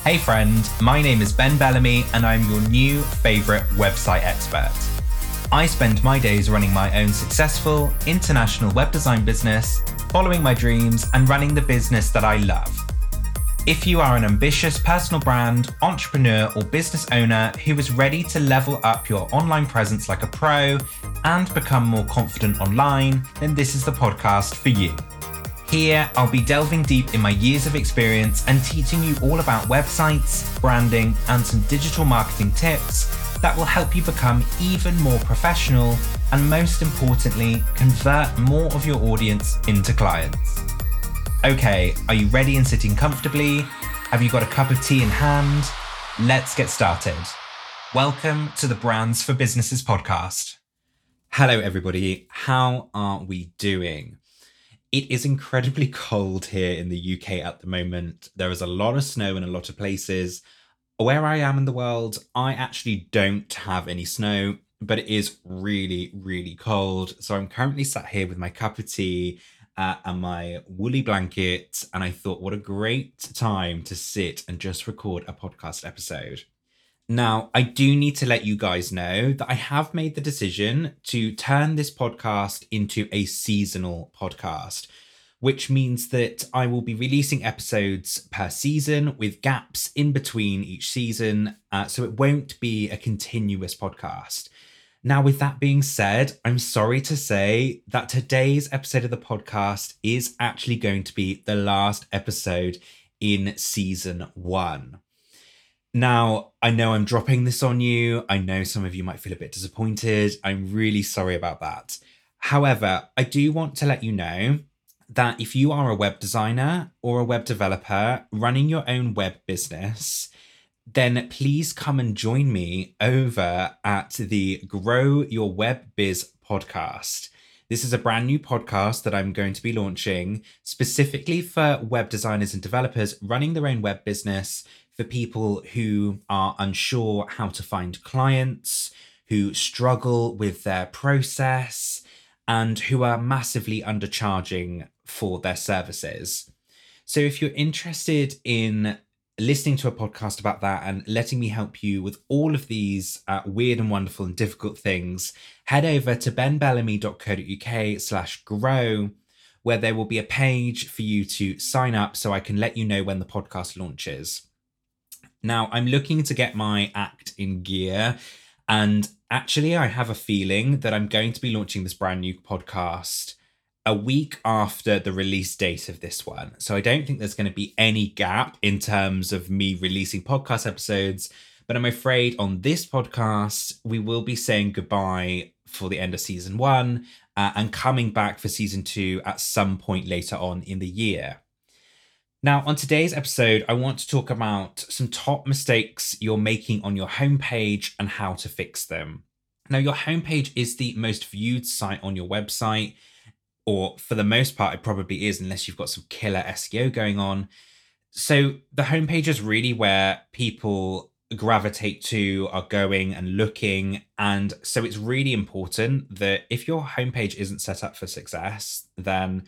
Hey friend, my name is Ben Bellamy and I'm your new favourite website expert. I spend my days running my own successful international web design business, following my dreams and running the business that I love. If you are an ambitious personal brand, entrepreneur or business owner who is ready to level up your online presence like a pro and become more confident online, then this is the podcast for you. Here, I'll be delving deep in my years of experience and teaching you all about websites, branding, and some digital marketing tips that will help you become even more professional and, most importantly, convert more of your audience into clients. Okay, are you ready and sitting comfortably? Have you got a cup of tea in hand? Let's get started. Welcome to the Brands for Businesses podcast. Hello, everybody. How are we doing? It is incredibly cold here in the UK at the moment. There is a lot of snow in a lot of places. Where I am in the world, I actually don't have any snow, but it is really, really cold. So I'm currently sat here with my cup of tea and my woolly blanket. And I thought, what a great time to sit and just record a podcast episode. Now, I do need to let you guys know that I have made the decision to turn this podcast into a seasonal podcast, which means that I will be releasing episodes per season with gaps in between each season, so it won't be a continuous podcast. Now, with that being said, I'm sorry to say that today's episode of the podcast is actually going to be the last episode in season 1. Now, I know I'm dropping this on you. I know some of you might feel a bit disappointed. I'm really sorry about that. However, I do want to let you know that if you are a web designer or a web developer running your own web business, then please come and join me over at the Grow Your Web Biz podcast. This is a brand new podcast that I'm going to be launching specifically for web designers and developers running their own web business, for people who are unsure how to find clients, who struggle with their process, and who are massively undercharging for their services. So if you're interested in listening to a podcast about that and letting me help you with all of these weird and wonderful and difficult things, head over to benbellamy.co.uk/grow, where there will be a page for you to sign up so I can let you know when the podcast launches. Now, I'm looking to get my act in gear, and actually I have a feeling that I'm going to be launching this brand new podcast a week after the release date of this one. So I don't think there's going to be any gap in terms of me releasing podcast episodes, but I'm afraid on this podcast, we will be saying goodbye for the end of season 1 and coming back for season 2 at some point later on in the year. Now, on today's episode, I want to talk about some top mistakes you're making on your homepage and how to fix them. Now, your homepage is the most viewed site on your website, or for the most part, it probably is, unless you've got some killer SEO going on. So the homepage is really where people gravitate to, are going and looking. And so it's really important that if your homepage isn't set up for success, then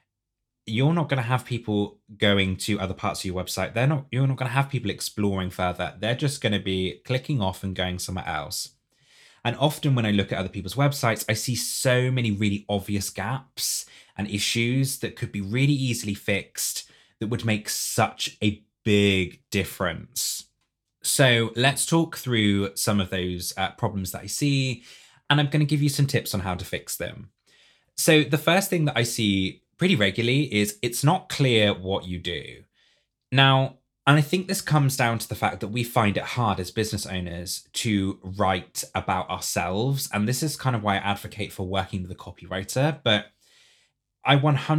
you're not going to have people going to other parts of your website. You're not going to have people exploring further. They're just going to be clicking off and going somewhere else. And often when I look at other people's websites, I see so many really obvious gaps and issues that could be really easily fixed that would make such a big difference. So let's talk through some of those problems that I see, and I'm going to give you some tips on how to fix them. So the first thing that I see pretty regularly is it's not clear what you do. Now, and I think this comes down to the fact that we find it hard as business owners to write about ourselves. And this is kind of why I advocate for working with a copywriter. But I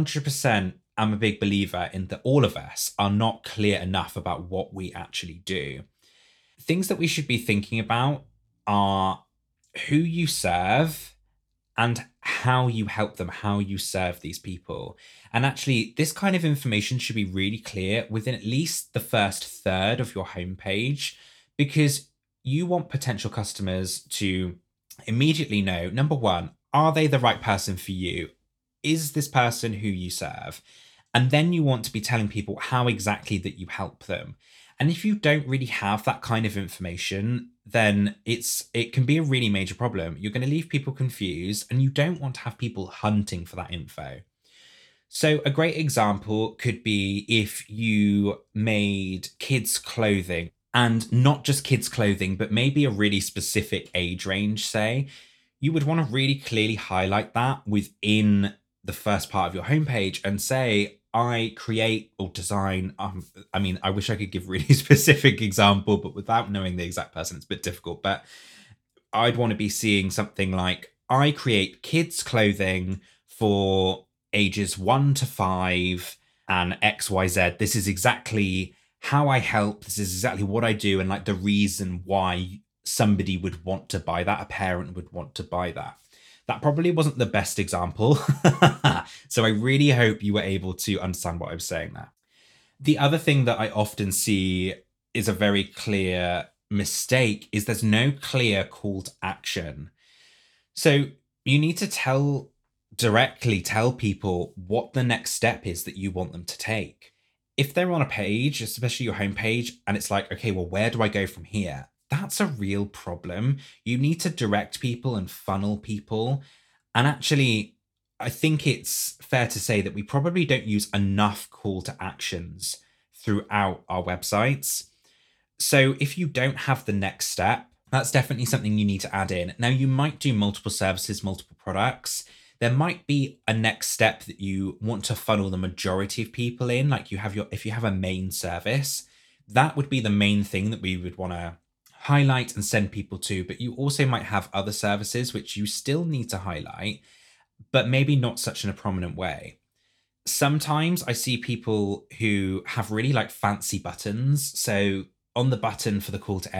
100% am a big believer in that all of us are not clear enough about what we actually do. Things that we should be thinking about are who you serve and how you help them, how you serve these people. And actually, this kind of information should be really clear within at least the first third of your homepage, because you want potential customers to immediately know, number one, are they the right person for you? Is this person who you serve? And then you want to be telling people how exactly that you help them. And if you don't really have that kind of information, then it can be a really major problem. You're going to leave people confused, and you don't want to have people hunting for that info. So, a great example could be if you made kids' clothing, and not just kids' clothing, but maybe a really specific age range, say. You would want to really clearly highlight that within the first part of your homepage and say, I create or design. I mean, I wish I could give really specific example, but without knowing the exact person, it's a bit difficult. But I'd want to be seeing something like, I create kids' clothing for ages 1 to 5 and XYZ. This is exactly how I help. This is exactly what I do. And like the reason why somebody would want to buy that, a parent would want to buy that. That probably wasn't the best example. So I really hope you were able to understand what I was saying there. The other thing that I often see is a very clear mistake is there's no clear call to action. So you need to directly tell people what the next step is that you want them to take. If they're on a page, especially your homepage, and it's like, okay, well, where do I go from here? That's a real problem. You need to direct people and funnel people. And actually, I think it's fair to say that we probably don't use enough call to actions throughout our websites. So if you don't have the next step, that's definitely something you need to add in. Now, you might do multiple services, multiple products. There might be a next step that you want to funnel the majority of people in, like if you have a main service, that would be the main thing that we would want to highlight and send people to. But you also might have other services which you still need to highlight, but maybe not such in a prominent way. Sometimes I see people who have really like fancy buttons. So on the button for the call to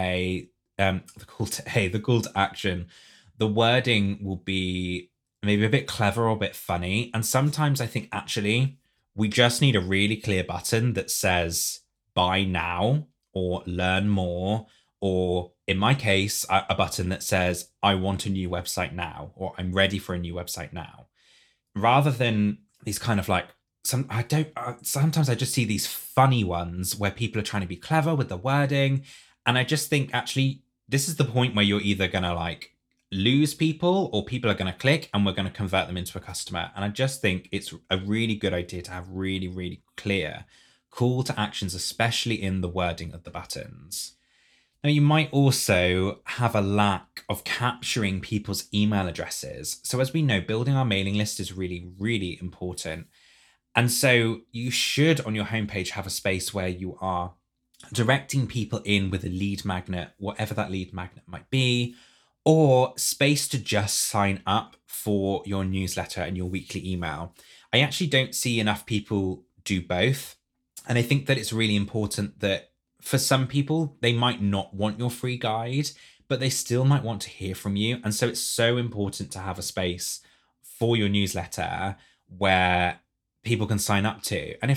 action, the wording will be maybe a bit clever or a bit funny. And sometimes I think actually we just need a really clear button that says buy now or learn more, or in my case, a button that says I want a new website now, or I'm ready for a new website now. Rather than these kind of like, sometimes I just see these funny ones where people are trying to be clever with the wording. And I just think actually this is the point where you're either going to like lose people or people are going to click and we're going to convert them into a customer. And I just think it's a really good idea to have really, really clear call to actions, especially in the wording of the buttons. Now, you might also have a lack of capturing people's email addresses. So as we know, building our mailing list is really, really important. And so you should, on your homepage, have a space where you are directing people in with a lead magnet, whatever that lead magnet might be, or space to just sign up for your newsletter and your weekly email. I actually don't see enough people do both. And I think that it's really important that for some people, they might not want your free guide, but they still might want to hear from you. And so it's so important to have a space for your newsletter where people can sign up to. And if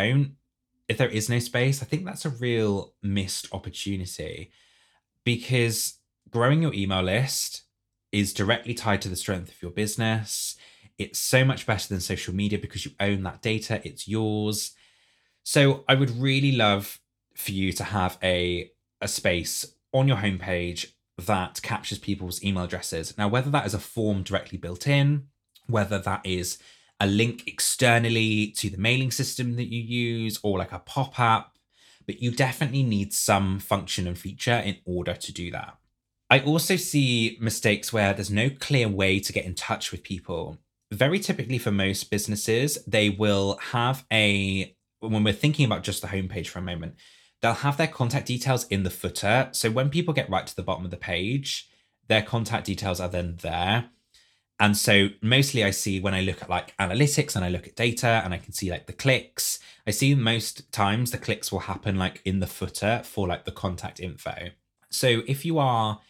there is no space, I think that's a real missed opportunity, because growing your email list is directly tied to the strength of your business. It's so much better than social media because you own that data. It's yours. So I would really love for you to have a space on your homepage that captures people's email addresses. Now, whether that is a form directly built in, whether that is a link externally to the mailing system that you use, or like a pop-up, but you definitely need some function and feature in order to do that. I also see mistakes where there's no clear way to get in touch with people. Very typically for most businesses, they will have when we're thinking about just the homepage for a moment, they'll have their contact details in the footer. So when people get right to the bottom of the page, their contact details are then there. And so mostly I see when I look at like analytics and I look at data and I can see like the clicks, I see most times the clicks will happen like in the footer for like the contact info. So if you are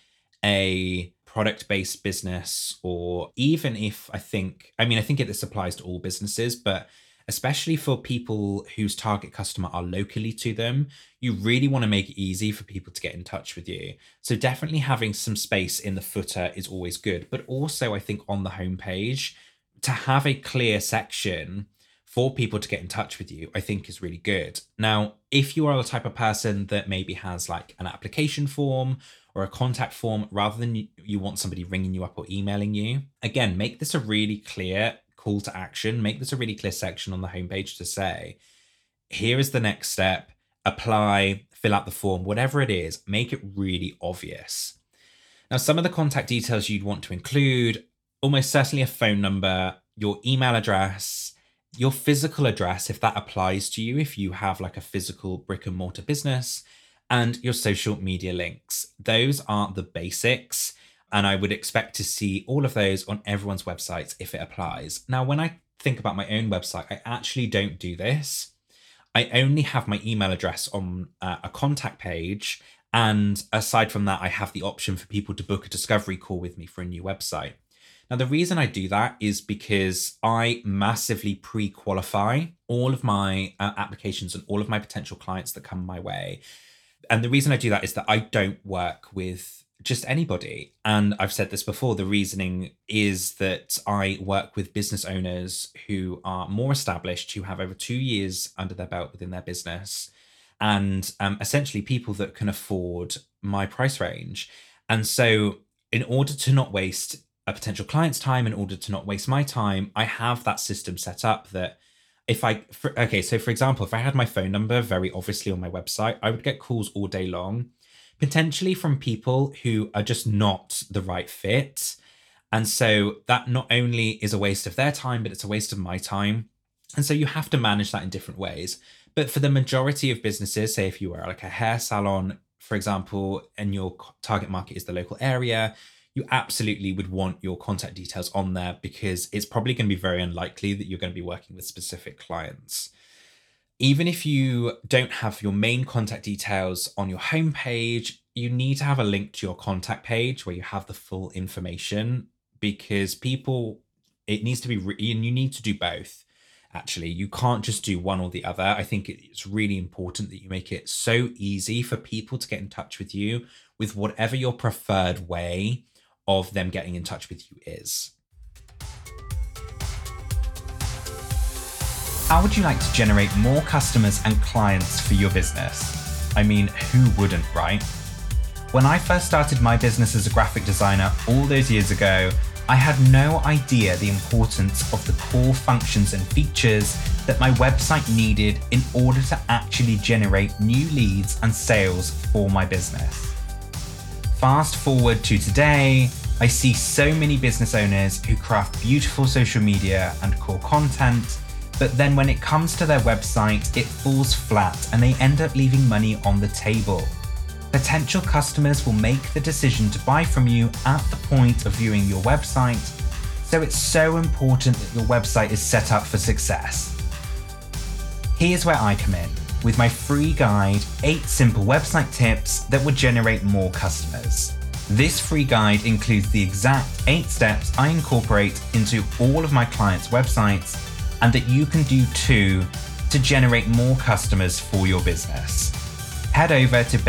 a product-based business, or even if I think this applies to all businesses, but especially for people whose target customer are locally to them, you really want to make it easy for people to get in touch with you. So definitely having some space in the footer is always good. But also I think on the homepage, to have a clear section for people to get in touch with you, I think is really good. Now, if you are the type of person that maybe has like an application form or a contact form, rather than you want somebody ringing you up or emailing you, again, make this a really clear call to action. Make this a really clear section on the homepage to say, here is the next step, apply, fill out the form, whatever it is, make it really obvious. Now, some of the contact details you'd want to include, almost certainly a phone number, your email address, your physical address, if that applies to you, if you have like a physical brick and mortar business, and your social media links. Those are the basics. And I would expect to see all of those on everyone's websites if it applies. Now, when I think about my own website, I actually don't do this. I only have my email address on a contact page. And aside from that, I have the option for people to book a discovery call with me for a new website. Now, the reason I do that is because I massively pre-qualify all of my applications and all of my potential clients that come my way. And the reason I do that is that I don't work with just anybody. And I've said this before, the reasoning is that I work with business owners who are more established, who have over 2 years under their belt within their business, and essentially people that can afford my price range. And so in order to not waste a potential client's time, in order to not waste my time, I have that system set up that for example, if I had my phone number very obviously on my website, I would get calls all day long, potentially from people who are just not the right fit. And so that not only is a waste of their time, but it's a waste of my time. And so you have to manage that in different ways. But for the majority of businesses, say if you are like a hair salon, for example, and your target market is the local area, you absolutely would want your contact details on there, because it's probably going to be very unlikely that you're going to be working with specific clients. Even if you don't have your main contact details on your homepage, you need to have a link to your contact page where you have the full information, because it needs to be, and you need to do both. Actually, you can't just do one or the other. I think it's really important that you make it so easy for people to get in touch with you with whatever your preferred way of them getting in touch with you is. How would you like to generate more customers and clients for your business? I mean, who wouldn't, right? When I first started my business as a graphic designer all those years ago, I had no idea the importance of the core functions and features that my website needed in order to actually generate new leads and sales for my business. Fast forward to today, I see so many business owners who craft beautiful social media and core content, but then when it comes to their website, it falls flat and they end up leaving money on the table. Potential customers will make the decision to buy from you at the point of viewing your website, so it's so important that your website is set up for success. Here's where I come in with my free guide, 8 simple website tips that would generate more customers. This free guide includes the exact 8 steps I incorporate into all of my clients' websites, and that you can do too to generate more customers for your business. Head over to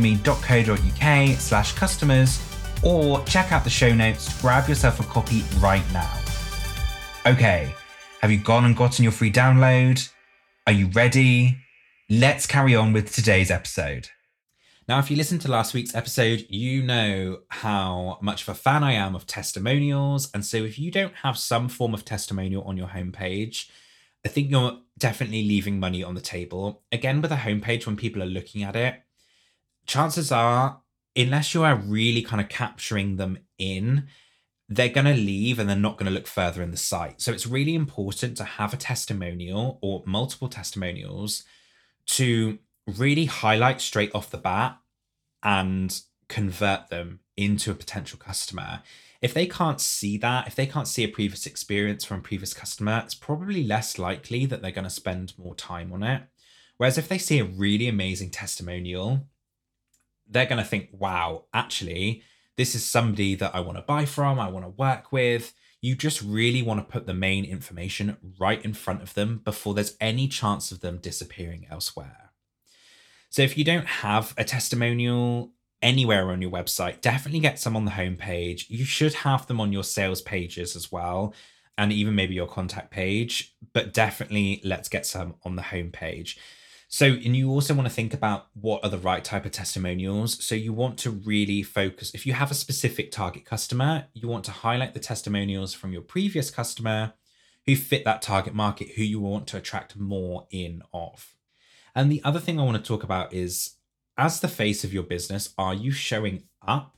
benbellamy.co.uk/customers or check out the show notes to grab yourself a copy right now. Okay, have you gone and gotten your free download? Are you ready? Let's carry on with today's episode. Now, if you listened to last week's episode, you know how much of a fan I am of testimonials. And so if you don't have some form of testimonial on your homepage, I think you're definitely leaving money on the table. Again, with a homepage, when people are looking at it, chances are, unless you are really kind of capturing them in, they're going to leave and they're not going to look further in the site. So it's really important to have a testimonial or multiple testimonials to really highlight straight off the bat and convert them into a potential customer. If they can't see that, if they can't see a previous experience from a previous customer, it's probably less likely that they're going to spend more time on it. Whereas if they see a really amazing testimonial, they're going to think, wow, actually, this is somebody that I want to buy from, I want to work with. You just really want to put the main information right in front of them before there's any chance of them disappearing elsewhere. So if you don't have a testimonial anywhere on your website, definitely get some on the homepage. You should have them on your sales pages as well. and even maybe your contact page, but definitely let's get some on the homepage. So, and you also want to think about what are the right type of testimonials. So you want to really focus, if you have a specific target customer, you want to highlight the testimonials from your previous customer who fit that target market, who you want to attract more in of. And the other thing I want to talk about is, as the face of your business, are you showing up?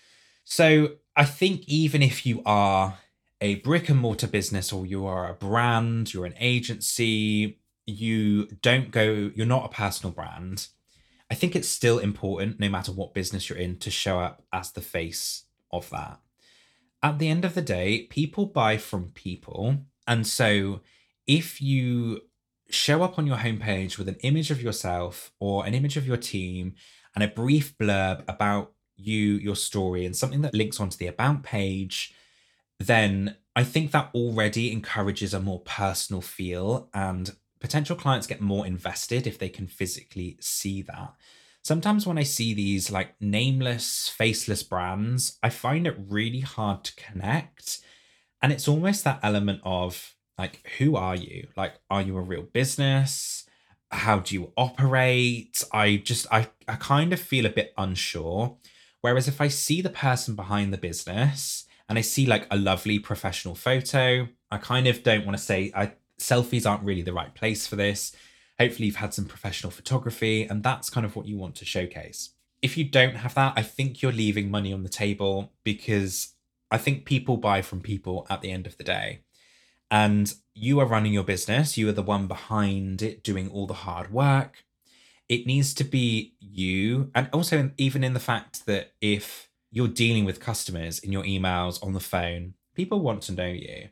So I think even if you are a brick and mortar business, or you are a brand, you're an agency, you're not a personal brand, I think it's still important, no matter what business you're in, to show up as the face of that. At the end of the day, people buy from people. And so if you show up on your homepage with an image of yourself or an image of your team and a brief blurb about you, your story, and something that links onto the About page, then I think that already encourages a more personal feel, and potential clients get more invested if they can physically see that. Sometimes when I see these like nameless, faceless brands, I find it really hard to connect. And it's almost that element of like, who are you? Like, are you a real business? How do you operate? I kind of feel a bit unsure. Whereas if I see the person behind the business and I see like a lovely professional photo, I kind of don't want to say selfies aren't really the right place for this. Hopefully you've had some professional photography, and that's kind of what you want to showcase. If you don't have that, I think you're leaving money on the table, because I think people buy from people at the end of the day. And you are running your business. You are the one behind it, doing all the hard work. It needs to be you. And also, even in the fact that if you're dealing with customers in your emails, on the phone, people want to know you.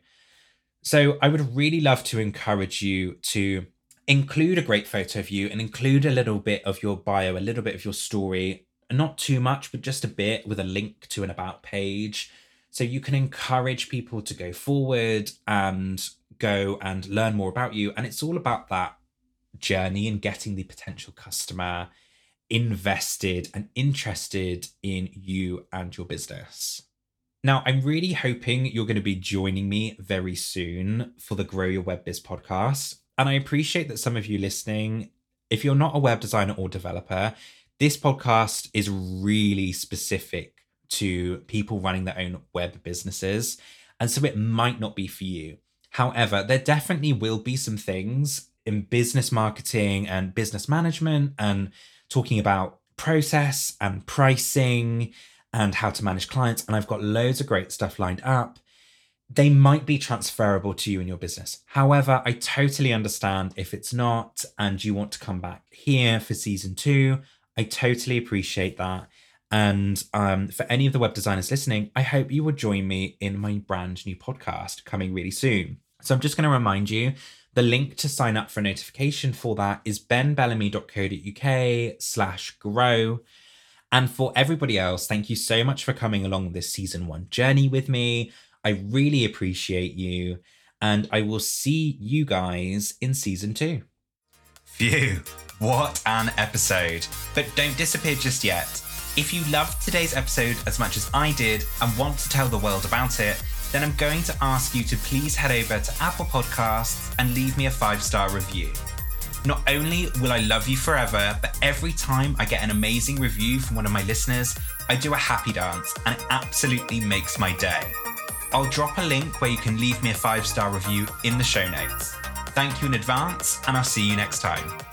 So I would really love to encourage you to include a great photo of you and include a little bit of your bio, a little bit of your story, not too much, but just a bit, with a link to an About page. So you can encourage people to go forward and go and learn more about you. And it's all about that journey and getting the potential customer invested and interested in you and your business. Now, I'm really hoping you're going to be joining me very soon for the Grow Your Web Biz podcast. And I appreciate that some of you listening, if you're not a web designer or developer, this podcast is really specific to people running their own web businesses. And so it might not be for you. However, there definitely will be some things in business marketing and business management, and talking about process and pricing and how to manage clients. And I've got loads of great stuff lined up. They might be transferable to you in your business. However, I totally understand if it's not, and you want to come back here for season 2. I totally appreciate that. And for any of the web designers listening, I hope you will join me in my brand new podcast coming really soon. So I'm just going to remind you, the link to sign up for a notification for that is benbellamy.co.uk/grow. And for everybody else, thank you so much for coming along this season 1 journey with me. I really appreciate you. And I will see you guys in season 2. Phew, what an episode. But don't disappear just yet. If you loved today's episode as much as I did and want to tell the world about it, then I'm going to ask you to please head over to Apple Podcasts and leave me a 5-star review. Not only will I love you forever, but every time I get an amazing review from one of my listeners, I do a happy dance, and it absolutely makes my day. I'll drop a link where you can leave me a 5-star review in the show notes. Thank you in advance, and I'll see you next time.